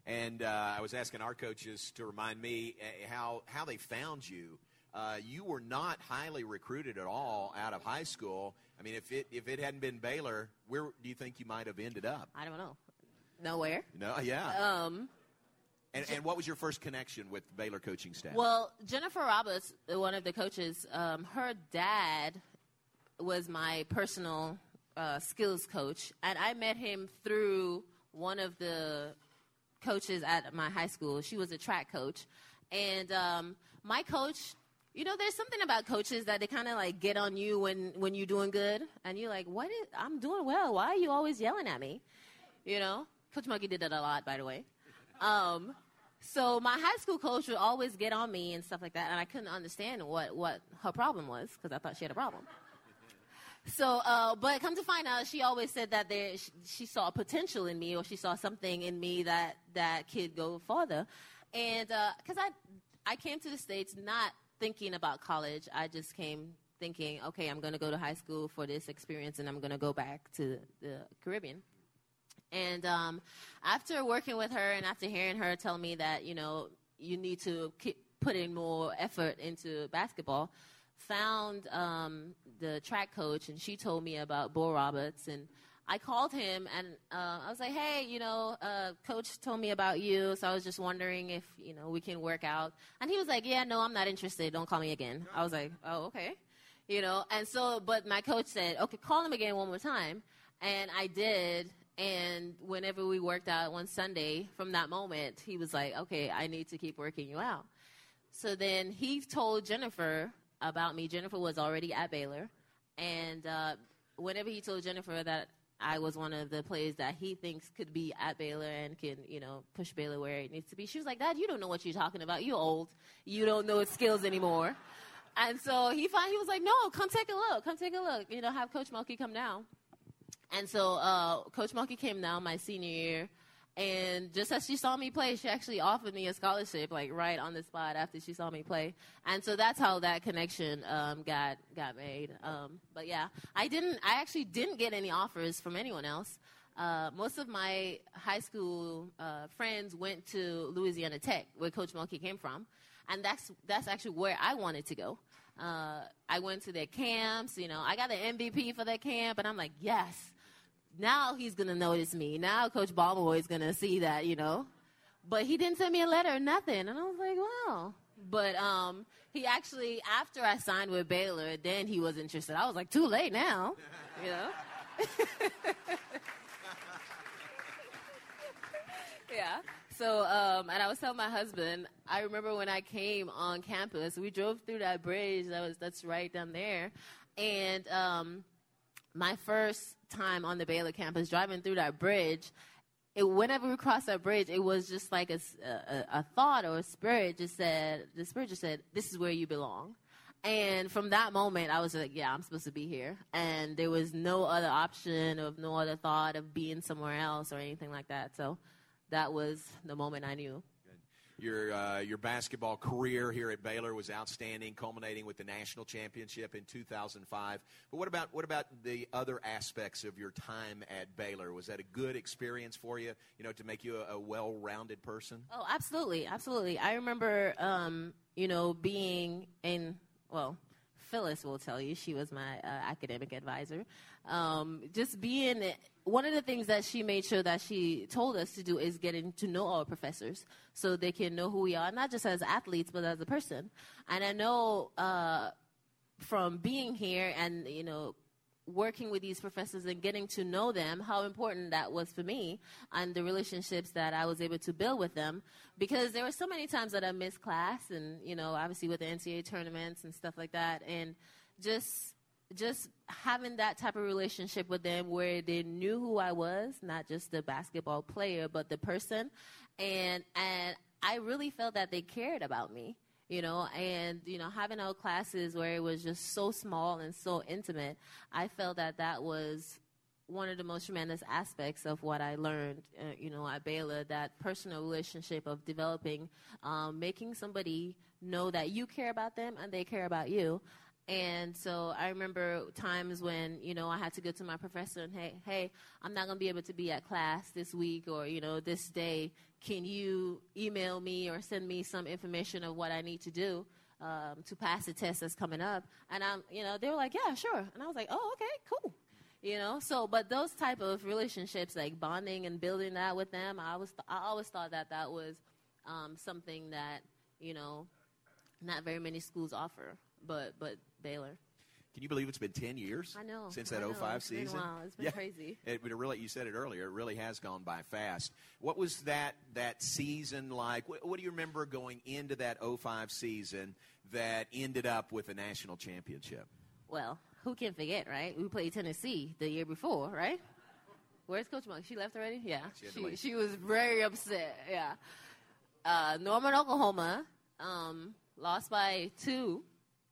And I was asking our coaches to remind me how they found you. You were not highly recruited at all out of high school. I mean, if it hadn't been Baylor, where do you think you might have ended up? I don't know. Nowhere. No, yeah. And what was your first connection with the Baylor coaching staff? Well, Jennifer Roberts, one of the coaches, her dad was my personal skills coach, and I met him through one of the coaches at my high school. She was a track coach, and my coach, you know, there's something about coaches that they kind of like get on you when you're doing good, and you're like, I'm doing well. Why are you always yelling at me? You know, Coach Monkey did that a lot, by the way. So my high school coach would always get on me and stuff like that, and I couldn't understand what her problem was because I thought she had a problem. So, but come to find out, she always said that she saw potential in me, or she saw something in me that could go further. And because I came to the States not thinking about college, I just came thinking, okay, I'm going to go to high school for this experience, and I'm going to go back to the Caribbean. And after working with her and after hearing her tell me that, you know, you need to keep putting more effort into basketball, found the track coach, and she told me about Bo Roberts. And I called him, and I was like, hey, you know, coach told me about you, so I was just wondering if, you know, we can work out. And he was like, yeah, no, I'm not interested. Don't call me again. I was like, oh, okay. You know, and so, but my coach said, okay, call him again one more time. And I did. And whenever we worked out one Sunday, from that moment, he was like, okay, I need to keep working you out. So then he told Jennifer about me. Jennifer was already at Baylor. And whenever he told Jennifer that I was one of the players that he thinks could be at Baylor and can, you know, push Baylor where it needs to be, she was like, Dad, you don't know what you're talking about. You're old. You don't know its skills anymore. And so he was like, no, come take a look. Come take a look. You know, have Coach Mulkey come down. And so Coach Mulkey came down my senior year, and just as she saw me play, she actually offered me a scholarship, like right on the spot after she saw me play. And so that's how that connection got made. But yeah, I actually didn't get any offers from anyone else. Most of my high school friends went to Louisiana Tech, where Coach Mulkey came from, and that's actually where I wanted to go. I went to their camps. You know, I got an MVP for that camp, and I'm like, yes. Now he's going to notice me. Now Coach Balboy is going to see that, you know. But he didn't send me a letter or nothing. And I was like, wow. But he actually, after I signed with Baylor, then he was interested. I was like, too late now, you know. Yeah. So, and I was telling my husband, I remember when I came on campus, we drove through that bridge that's right down there. And my first time on the Baylor campus, driving through that bridge, whenever we crossed that bridge, it was just like a thought or a spirit just said, this is where you belong. And from that moment, I was like, yeah, I'm supposed to be here. And there was no other option of no other thought of being somewhere else or anything like that. So that was the moment I knew. Your basketball career here at Baylor was outstanding, culminating with the national championship in 2005. But what about the other aspects of your time at Baylor? Was that a good experience for you, you know, to make you a well-rounded person? Oh, absolutely, absolutely. I remember, you know, being in, well, Phyllis will tell you, she was my academic advisor. Just being, one of the things that she made sure that she told us to do is getting to know our professors so they can know who we are, not just as athletes, but as a person. And I know from being here and, you know, working with these professors and getting to know them, how important that was for me and the relationships that I was able to build with them, because there were so many times that I missed class and, you know, obviously with the NCAA tournaments and stuff like that. And just having that type of relationship with them where they knew who I was, not just the basketball player, but the person. And I really felt that they cared about me. You know, and, you know, having our classes where it was just so small and so intimate, I felt that was one of the most tremendous aspects of what I learned, you know, at Baylor, that personal relationship of developing, making somebody know that you care about them and they care about you. And so I remember times when, you know, I had to go to my professor and, hey, I'm not going to be able to be at class this week or, you know, this day. can you email me or send me some information of what I need to do to pass the test that's coming up? And they were like, yeah, sure. And I was like, oh, okay, cool. So, but those type of relationships, like bonding and building that with them, I always thought that was something that, not very many schools offer, but Baylor. Can you believe it's been 10 years? I know. Since that 05 season? It's been a while. It's been crazy. You said it earlier. It really has gone by fast. What was that season like? What do you remember going into that 05 season that ended up with a national championship? Well, who can forget, right? We played Tennessee the year before, right? Where's Coach Monk? She left already? Yeah. She was very upset. Yeah. Norman, Oklahoma, lost by 2.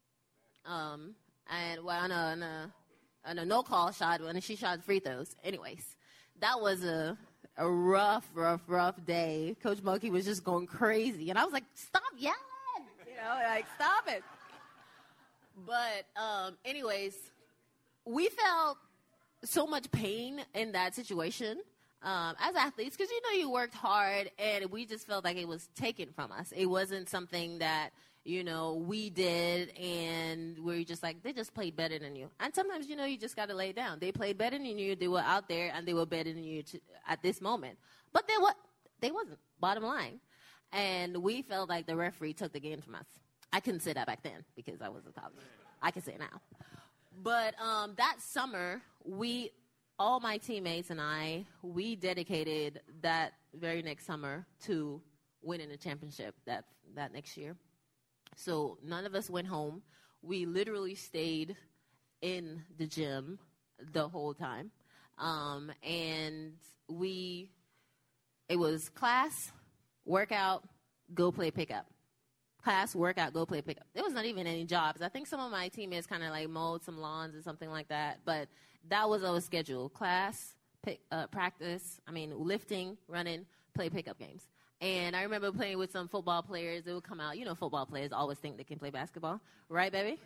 And on a no-call shot when she shot free throws. Anyways, that was a rough day. Coach Monkey was just going crazy. And I was like, stop yelling! Stop it. But anyways, we felt so much pain in that situation as athletes because, you worked hard, and we just felt like it was taken from us. It wasn't something that we did, and we're just like, they just played better than you. And sometimes, you just got to lay it down. They played better than you. They were out there, and they were better than you at this moment. But they wasn't, bottom line. And we felt like the referee took the game from us. I couldn't say that back then because I was a college. I can say it now. But that summer, all my teammates and I, we dedicated that very next summer to winning the championship that next year. So none of us went home. We literally stayed in the gym the whole time. And it was class, workout, go play pickup. Class, workout, go play pickup. There was not even any jobs. I think some of my teammates kind of like mowed some lawns or something like that. But that was our schedule. Class, practice, lifting, running, play pickup games. And I remember playing with some football players. They would come out. Football players always think they can play basketball. Right, baby?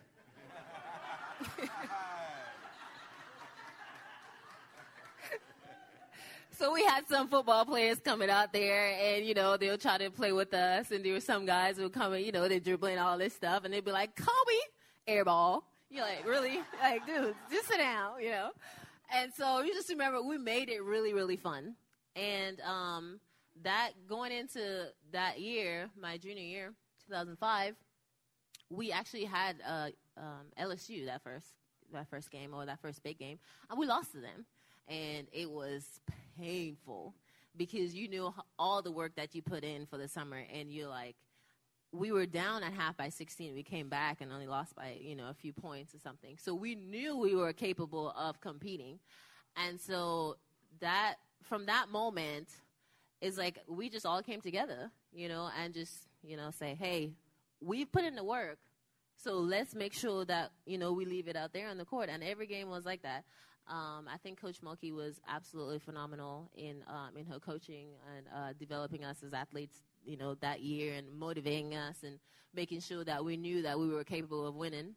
So we had some football players coming out there, and, they'll try to play with us. And there were some guys who would come and, they're dribbling all this stuff. And they'd be like, Kobe, air ball. You're like, really? Like, dude, just sit down, And so you just remember we made it really, really fun. And that going into that year, my junior year, 2005, we actually had LSU that first game, or that first big game, and we lost to them. And it was painful because you knew all the work that you put in for the summer, and you're like, we were down at half by 16. We came back and only lost by, a few points or something. So we knew we were capable of competing. And so from that moment, it's like we just all came together, and just, say, hey, we've put in the work, so let's make sure that, we leave it out there on the court. And every game was like that. I think Coach Mulkey was absolutely phenomenal in her coaching and developing us as athletes, that year, and motivating us and making sure that we knew that we were capable of winning.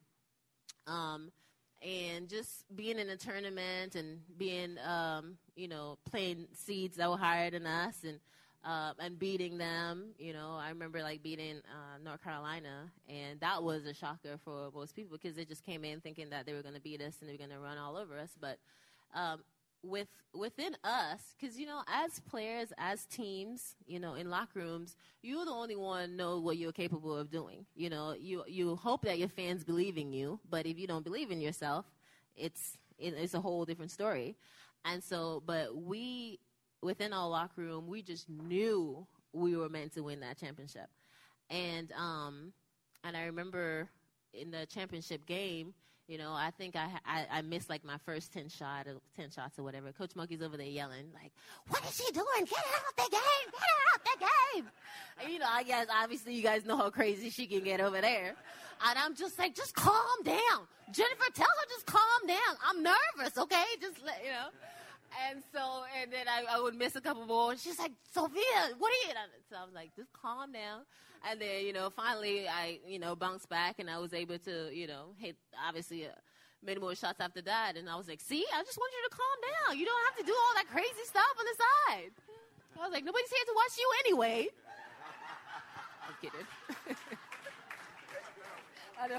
And just being in a tournament and being, playing seeds that were higher than us and beating them. I remember beating North Carolina, and that was a shocker for most people because they just came in thinking that they were going to beat us and they were going to run all over us. But within us, because, as players, as teams, in locker rooms, you're the only one know what you're capable of doing. You hope that your fans believe in you, but if you don't believe in yourself, it's a whole different story. And so, but within our locker room, we just knew we were meant to win that championship. And I remember in the championship game, I think I missed my first 10 shots or whatever. Coach Monkey's over there yelling, what is she doing? Get her out the game! Get her out the game! And, I guess obviously you guys know how crazy she can get over there. And I'm just like, just calm down. Jennifer, tell her just calm down. I'm nervous, okay? Just let. And then I would miss a couple more. And she's like, Sophia, what are you doing? So I was like, just calm down. And then, finally I, bounced back, and I was able to, hit, obviously, many more shots after that. And I was like, see, I just want you to calm down. You don't have to do all that crazy stuff on the side. I was like, nobody's here to watch you anyway. I'm kidding. I know.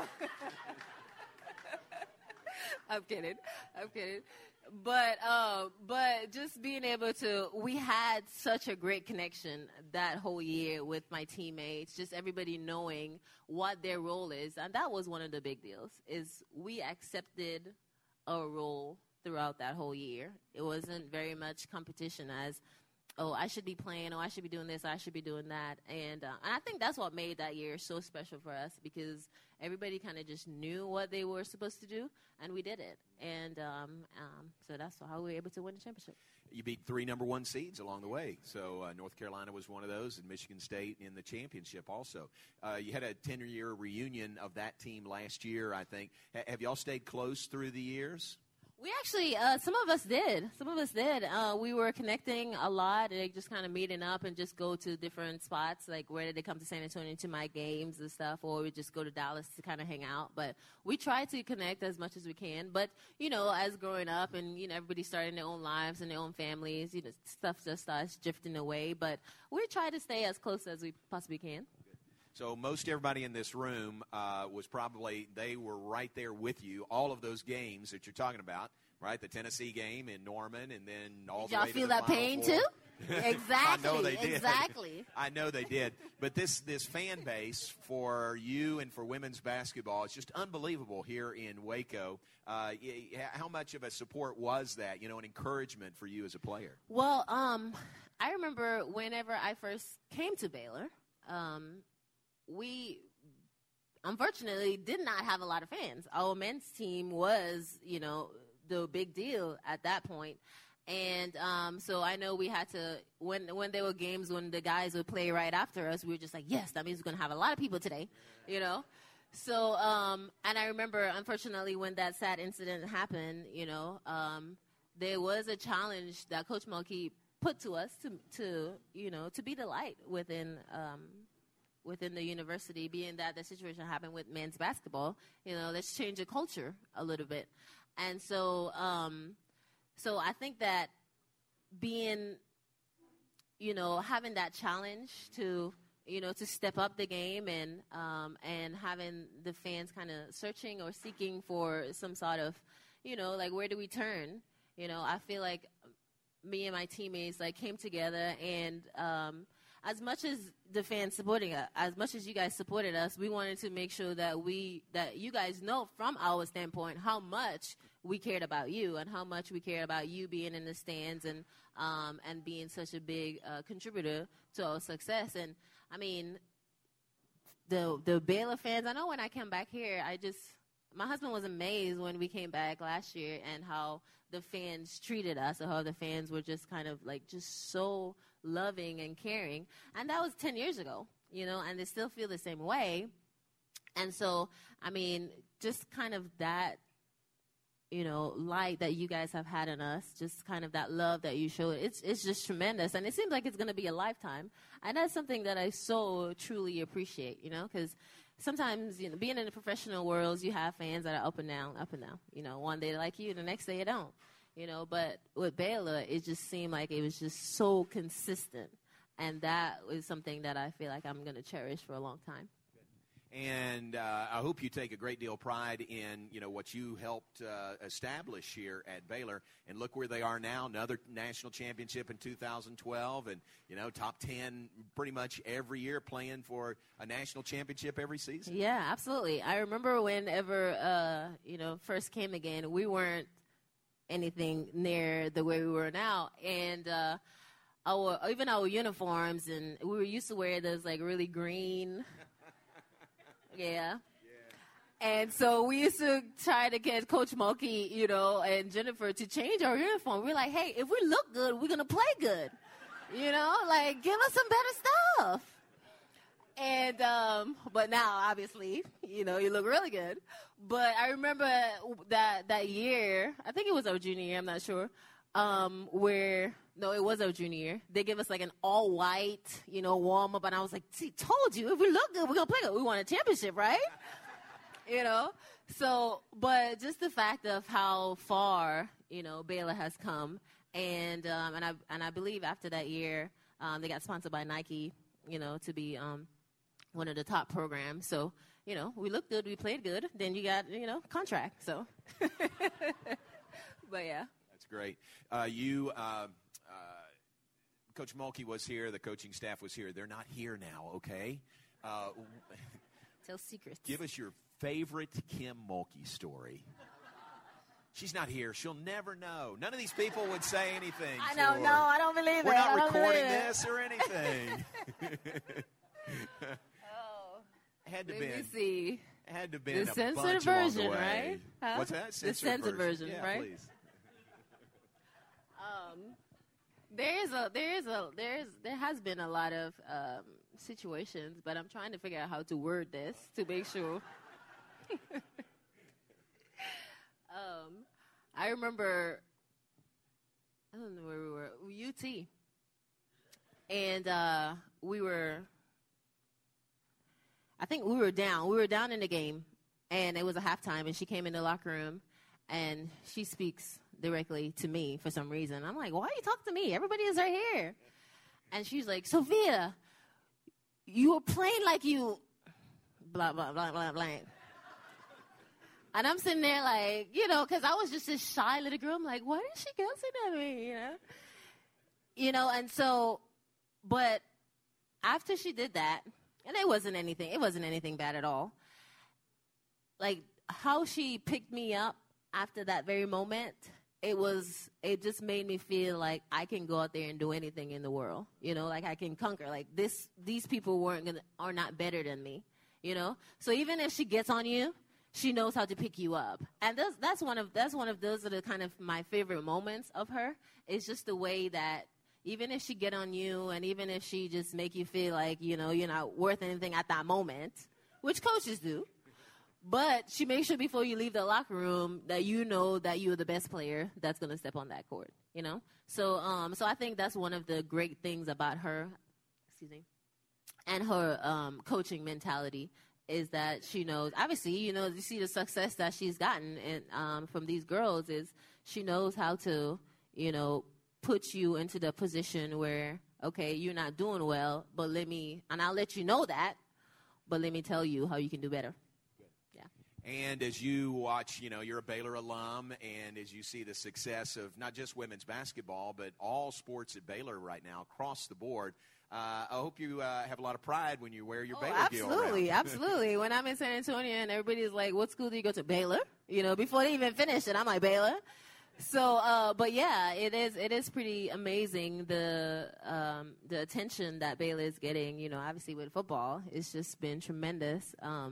I'm kidding. But just being able to, we had such a great connection that whole year with my teammates, just everybody knowing what their role is. And that was one of the big deals, is we accepted a role throughout that whole year. It wasn't very much competition as, oh, I should be playing, oh, I should be doing this, I should be doing that. And I think that's what made that year so special for us, because everybody kind of just knew what they were supposed to do, and we did it. And so that's how we were able to win the championship. You beat 3 number 1 seeds along the way. So North Carolina was one of those, and Michigan State in the championship also. You had a 10-year reunion of that team last year, I think. Have y'all stayed close through the years? We actually, some of us did. We were connecting a lot, and just kind of meeting up and just go to different spots, like where did they come to San Antonio to my games and stuff, or we just go to Dallas to kind of hang out. But we try to connect as much as we can. But, as growing up and, everybody starting their own lives and their own families, stuff just starts drifting away. But we try to stay as close as we possibly can. So most everybody in this room they were right there with you, all of those games that you're talking about, right? The Tennessee game in Norman, and then all the way to the Y'all feel that Final pain Four. too? Exactly. I know they did. Exactly. I know they did. But this fan base for you and for women's basketball is just unbelievable here in Waco. How much of a support was that, an encouragement for you as a player? Well, I remember whenever I first came to Baylor, we unfortunately did not have a lot of fans. Our men's team was, the big deal at that point. And so I know we had to, when there were games when the guys would play right after us, we were just like, yes, that means we're going to have a lot of people today, So, and I remember, unfortunately, when that sad incident happened, there was a challenge that Coach Mulkey put to us to be the light within the university, being that the situation happened with men's basketball. Let's change the culture a little bit. And so I think that being, having that challenge to step up the game and having the fans kind of searching or seeking for some sort of, where do we turn? I feel like me and my teammates came together, and as much as the fans supporting us, as much as you guys supported us, we wanted to make sure that you guys know from our standpoint how much we cared about you and how much we cared about you being in the stands and being such a big contributor to our success. And I mean, the Baylor fans, I know when I came back here, my husband was amazed when we came back last year and how the fans treated us, or how the fans were just kind of just so loving and caring. And that was 10 years ago, and they still feel the same way. And so, I mean, just kind of that, light that you guys have had in us, just kind of that love that you show, it's just tremendous. And it seems like it's going to be a lifetime. And that's something that I so truly appreciate, because sometimes, being in the professional worlds, you have fans that are up and down. One day they like you, the next day they don't. But with Baylor, it just seemed like it was just so consistent. And that is something that I feel like I'm going to cherish for a long time. And I hope you take a great deal of pride in, what you helped establish here at Baylor. And look where they are now, another national championship in 2012. And, top 10 pretty much every year, playing for a national championship every season. Yeah, absolutely. I remember whenever, first came again, we weren't anything near the way we were now. And even our uniforms, and we were used to wear those really green. Yeah. And so we used to try to get Coach Mulkey, and Jennifer to change our uniform. We're like, hey, if we look good, we're going to play good. Give us some better stuff. And, but now, obviously, you look really good. But I remember that year, I think it was our junior year, I'm not sure, no, it was our junior year. They gave us an all-white, warm-up, and I was like, see, told you, if we look good, we're going to play good. We won a championship, right? So, but just the fact of how far, Baylor has come, and I believe after that year, They got sponsored by Nike, to be one of the top programs. So, we looked good, we played good. Then you got, contract. So, but yeah. That's great. Coach Mulkey was here. The coaching staff was here. They're not here now, okay? Tell secrets. Give us your favorite Kim Mulkey story. She's not here. She'll never know. None of these people would say anything. I don't know. I don't believe it. We're not recording this or anything. Had to let be. me see. Had to be the a censored bunch version, along the way. right? Huh? What's that? The censored version, yeah, right? Please. There has been a lot of situations, but I'm trying to figure out how to word this to make sure. I remember, I don't know where we were, UT, and I think we were down. We were down in the game, and it was a halftime, and she came in the locker room, and she speaks directly to me for some reason. I'm like, why are you talking to me? Everybody is right here. And she's like, Sophia, you were playing like you blah, blah, blah, blah, blah. And I'm sitting there like, because I was just this shy little girl. I'm like, why is she cussing at me, and so, but after she did that, and it wasn't anything bad at all. Like, how she picked me up after that very moment, it just made me feel like I can go out there and do anything in the world, like I can conquer. Like these people are not better than me, So even if she gets on you, she knows how to pick you up. And that's one of those are the kind of my favorite moments of her. It's just the way that even if she get on you and even if she just make you feel like, you're not worth anything at that moment, which coaches do. But she makes sure before you leave the locker room that you know that you're the best player that's going to step on that court, So I think that's one of the great things about her, and her coaching mentality is that she knows. Obviously, you see the success that she's gotten from these girls is she knows how to, put you into the position where, okay, you're not doing well, but I'll let you know that, but let me tell you how you can do better. And as you watch, you're a Baylor alum, and as you see the success of not just women's basketball, but all sports at Baylor right now across the board, I hope you have a lot of pride when you wear your Baylor gear around. Absolutely. When I'm in San Antonio and everybody's like, what school do you go to? Baylor. Before they even finish it, I'm like, Baylor. So, but yeah, it is pretty amazing the attention that Baylor is getting, obviously with football. It's just been tremendous.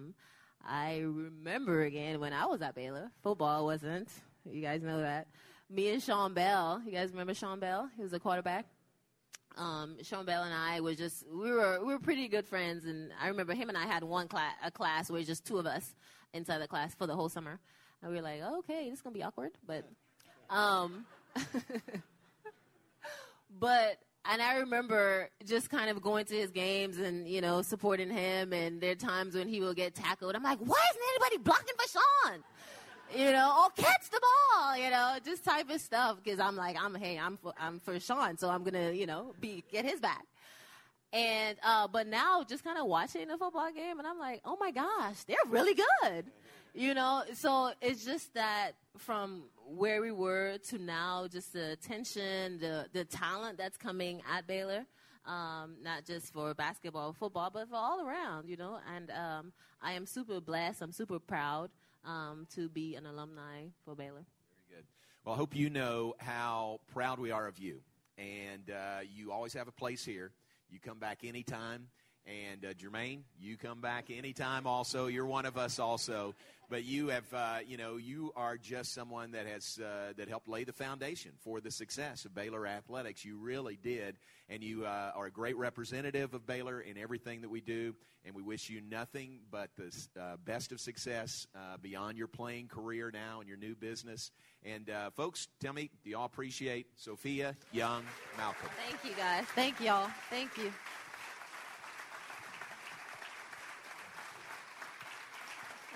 I remember again when I was at Baylor, football wasn't. You guys know that. Me and Sean Bell. You guys remember Sean Bell? He was a quarterback. Sean Bell and I were we were pretty good friends, and I remember him and I had a class where just two of us inside the class for the whole summer, and we were like, oh, okay, this is gonna be awkward, but, And I remember just kind of going to his games and, supporting him. And there are times when he will get tackled. I'm like, why isn't anybody blocking for Sean? Or catch the ball, just type of stuff. Because I'm like, I'm for Sean, so I'm going to, get his back. And, but now just kind of watching the football game, and I'm like, oh my gosh, they're really good. So it's just that from where we were to now, just the attention, the talent that's coming at Baylor, not just for basketball, football, but for all around, And I am super blessed. I'm super proud to be an alumni for Baylor. Very good. Well, I hope you know how proud we are of you. And you always have a place here. You come back anytime. And Jermaine, you come back anytime also. You're one of us also. But you have, you are just someone that has that helped lay the foundation for the success of Baylor athletics. You really did. And you are a great representative of Baylor in everything that we do. And we wish you nothing but the best of success beyond your playing career now and your new business. And, folks, tell me, do y'all appreciate Sophia Young Malcolm? Thank you, guys. Thank y'all. Thank you.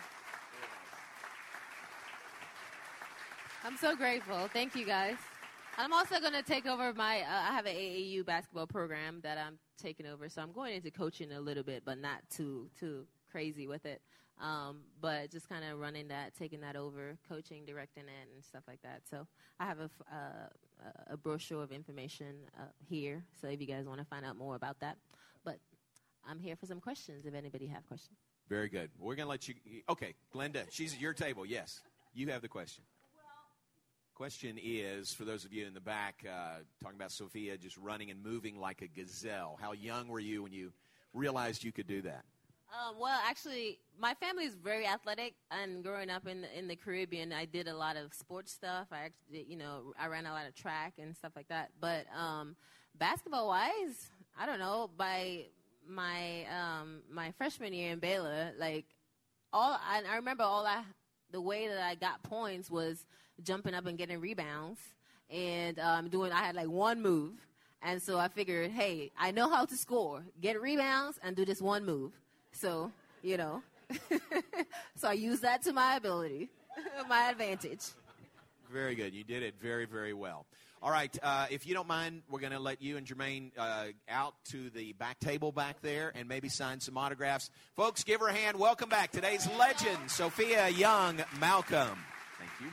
I'm so grateful. Thank you, guys. I'm also going to take over I have an AAU basketball program that I'm taking over, so I'm going into coaching a little bit, but not too crazy with it. But just kind of running that, taking that over, coaching, directing it, and stuff like that. So I have a brochure of information here, so if you guys want to find out more about that. But I'm here for some questions if anybody have questions. Very good. We're going to let you – okay, Glenda, she's at your table. Yes, you have the question. Question is, for those of you in the back, talking about Sophia just running and moving like a gazelle. How young were you when you realized you could do that? Well, actually, my family is very athletic, and growing up in the Caribbean, I did a lot of sports stuff. I ran a lot of track and stuff like that. But basketball-wise, I don't know. By my freshman year in Baylor, I remember the way that I got points was jumping up and getting rebounds, and I had one move, and so I figured, hey, I know how to score, get rebounds, and do this one move. So, so I used that to my ability, my advantage. Very good. You did it very, very well. All right. If you don't mind, we're going to let you and Jermaine out to the back table back there and maybe sign some autographs. Folks, give her a hand. Welcome back. Today's legend, Sophia Young Malcolm. Thank you.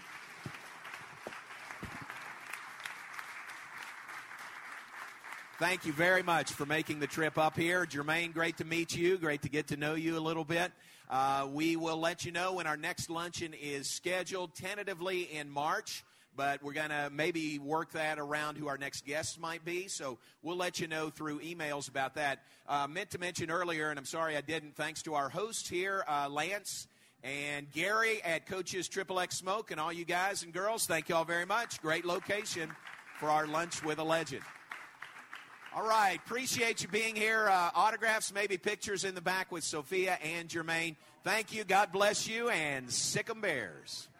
Thank you very much for making the trip up here. Jermaine, great to meet you. Great to get to know you a little bit. We will let you know when our next luncheon is scheduled, tentatively in March, but we're going to maybe work that around who our next guests might be. So we'll let you know through emails about that. Meant to mention earlier, and I'm sorry I didn't, thanks to our hosts here, Lance and Gary at Coach's XXX Smoke, and all you guys and girls, thank you all very much. Great location for our Lunch with a Legend. All right, appreciate you being here. Autographs, maybe pictures in the back with Sophia and Jermaine. Thank you, God bless you, and sick 'em Bears.